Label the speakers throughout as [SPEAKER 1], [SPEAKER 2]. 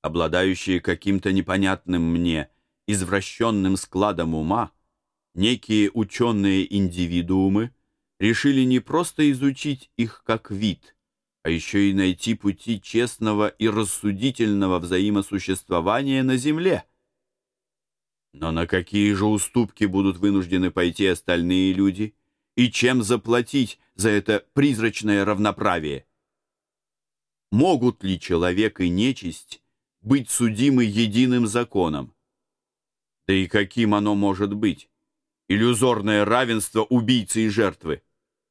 [SPEAKER 1] обладающие каким-то непонятным мне извращенным складом ума, некие ученые индивидуумы решили не просто изучить их как вид, а еще и найти пути честного и рассудительного взаимосуществования на Земле. Но на какие же уступки будут вынуждены пойти остальные люди? И чем заплатить за это призрачное равноправие? Могут ли человек и нечисть быть судимы единым законом? Да и каким оно может быть? Иллюзорное равенство убийцы и жертвы.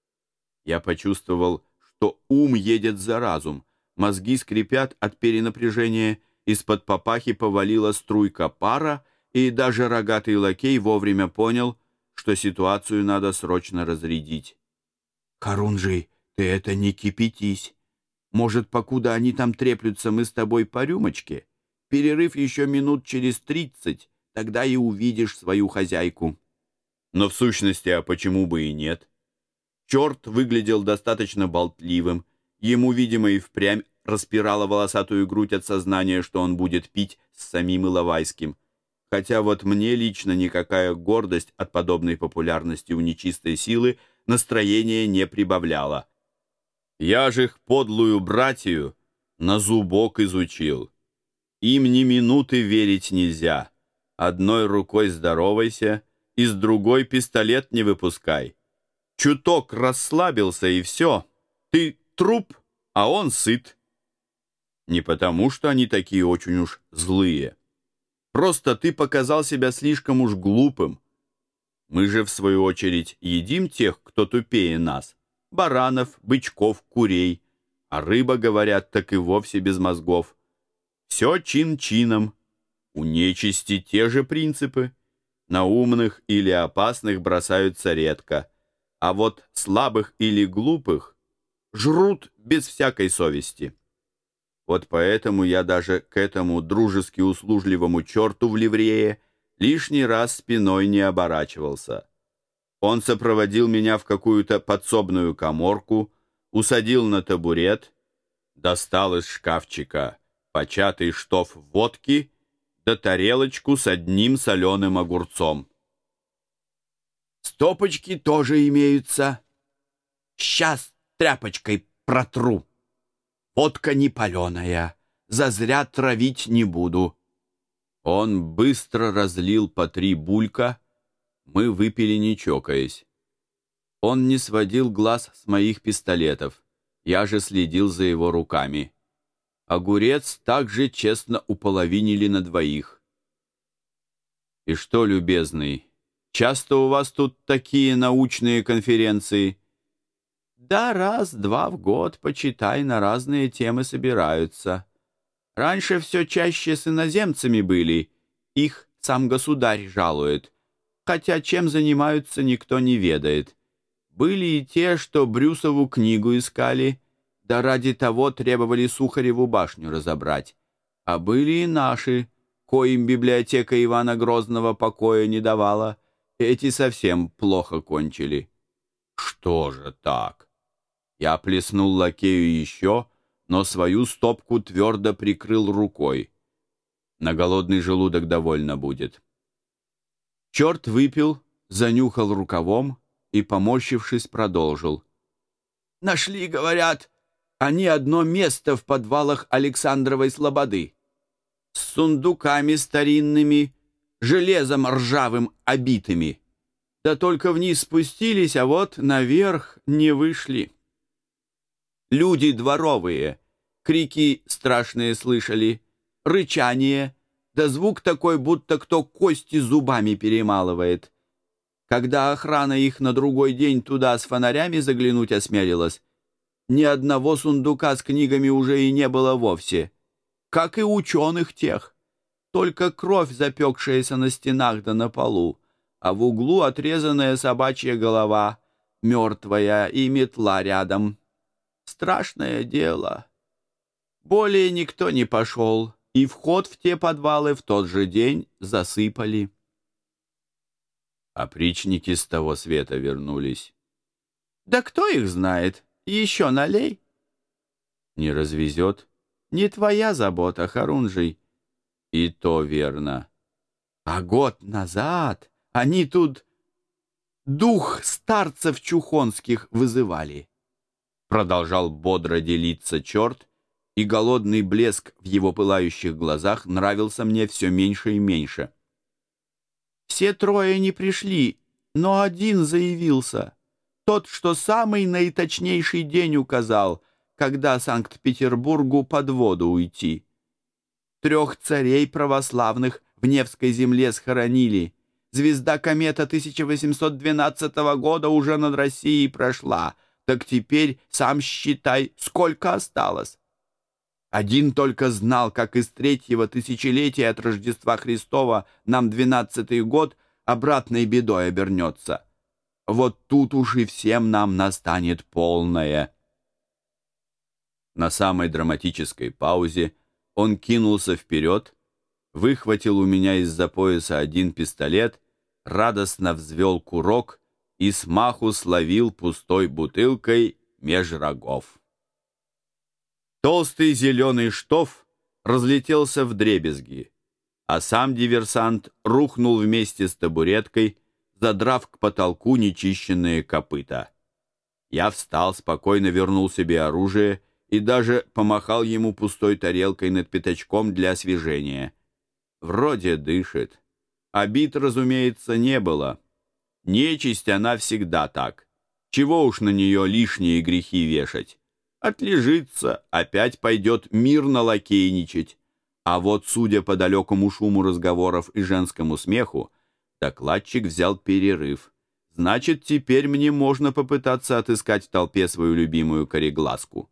[SPEAKER 1] Я почувствовал, что ум едет за разум, мозги скрипят от перенапряжения, из-под папахи повалила струйка пара, и даже рогатый лакей вовремя понял, что ситуацию надо срочно разрядить. «Харунжий, ты это не кипятись. Может, покуда они там треплются, мы с тобой по рюмочке? Перерыв еще минут через 30, тогда и увидишь свою хозяйку». Но в сущности, а почему бы и нет? Черт выглядел достаточно болтливым. Ему, видимо, и впрямь распирало волосатую грудь от сознания, что он будет пить с самим Иловайским. Хотя вот мне лично никакая гордость от подобной популярности у нечистой силы настроения не прибавляла. Я же их подлую братью на зубок изучил. Им ни минуты верить нельзя. Одной рукой здоровайся, и с другой пистолет не выпускай. Чуток расслабился, и все. Ты труп, а он сыт. Не потому, что они такие очень уж злые. Просто ты показал себя слишком уж глупым. Мы же, в свою очередь, едим тех, кто тупее нас. Баранов, бычков, курей. А рыба, говорят, так и вовсе без мозгов. Все чин-чином. У нечисти те же принципы. На умных или опасных бросаются редко. А вот слабых или глупых жрут без всякой совести. Вот поэтому я даже к этому дружески услужливому черту в ливрее лишний раз спиной не оборачивался. Он сопроводил меня в какую-то подсобную каморку, усадил на табурет, достал из шкафчика початый штоф водки да тарелочку с одним соленым огурцом. «Стопочки тоже имеются. Сейчас тряпочкой протру. Водка не паленая, зазря травить не буду». Он быстро разлил по 3 булька, мы выпили не чокаясь. Он не сводил глаз с моих пистолетов, я же следил за его руками. Огурец также честно уполовинили на 2. «И что, любезный, часто у вас тут такие научные конференции?» «Да, 1-2 в год, почитай, на разные темы собираются. Раньше все чаще с иноземцами были, их сам государь жалует, хотя чем занимаются, никто не ведает. Были и те, что Брюсову книгу искали, да ради того требовали Сухареву башню разобрать. А были и наши, коим библиотека Ивана Грозного покоя не давала. Эти совсем плохо кончили». «Что же так?» Я плеснул лакею еще, но свою стопку твердо прикрыл рукой. На голодный желудок довольно будет. Черт выпил, занюхал рукавом и, поморщившись, продолжил. «Нашли, говорят, они одно место в подвалах Александровой слободы. С сундуками старинными, железом ржавым обитыми. Да только вниз спустились, а вот наверх не вышли. Люди дворовые, крики страшные слышали, рычание, да звук такой, будто кто кости зубами перемалывает. Когда охрана их на другой день туда с фонарями заглянуть осмелилась, ни одного сундука с книгами уже и не было вовсе, как и ученых тех. Только кровь, запекшаяся на стенах да на полу, а в углу отрезанная собачья голова, мертвая, и метла рядом. Страшное дело. Более никто не пошел, и вход в те подвалы в тот же день засыпали». Опричники с того света вернулись. «Да кто их знает? Еще налей». «Не развезет?» Не твоя забота, Харунжий. И то верно. А год назад они тут дух старцев чухонских вызывали. Продолжал бодро делиться черт, и голодный блеск в его пылающих глазах нравился мне все меньше и меньше. Все трое не пришли, но один заявился. Тот, что самый наиточнейший день указал, когда Санкт-Петербургу под воду уйти. 3 царей православных в Невской земле схоронили. Звезда комета 1812 года уже над Россией прошла. Так теперь сам считай, сколько осталось. Один только знал, как из 3-го тысячелетия от Рождества Христова нам 12-й год обратной бедой обернется. Вот тут уж и всем нам настанет полное. На самой драматической паузе он кинулся вперед, выхватил у меня из-за пояса один пистолет, радостно взвел курок и смаху словил пустой бутылкой меж рогов. Толстый зеленый штоф разлетелся вдребезги, а сам диверсант рухнул вместе с табуреткой, задрав к потолку нечищенные копыта. Я встал, спокойно вернул себе оружие и даже помахал ему пустой тарелкой над пятачком для освежения. Вроде дышит. Обид, разумеется, не было. Нечисть она всегда так. Чего уж на нее лишние грехи вешать? Отлежится, опять пойдет мирно лакейничать. А вот, судя по далекому шуму разговоров и женскому смеху, докладчик взял перерыв. Значит, теперь мне можно попытаться отыскать в толпе свою любимую кореглазку.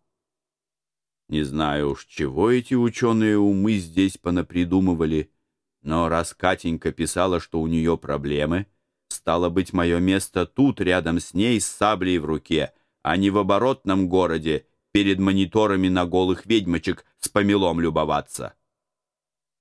[SPEAKER 1] Не знаю уж, чего эти ученые умы здесь понапридумывали, но раз Катенька писала, что у нее проблемы, стало быть, мое место тут, рядом с ней, с саблей в руке, а не в оборотном городе, перед мониторами на голых ведьмочек с помелом любоваться.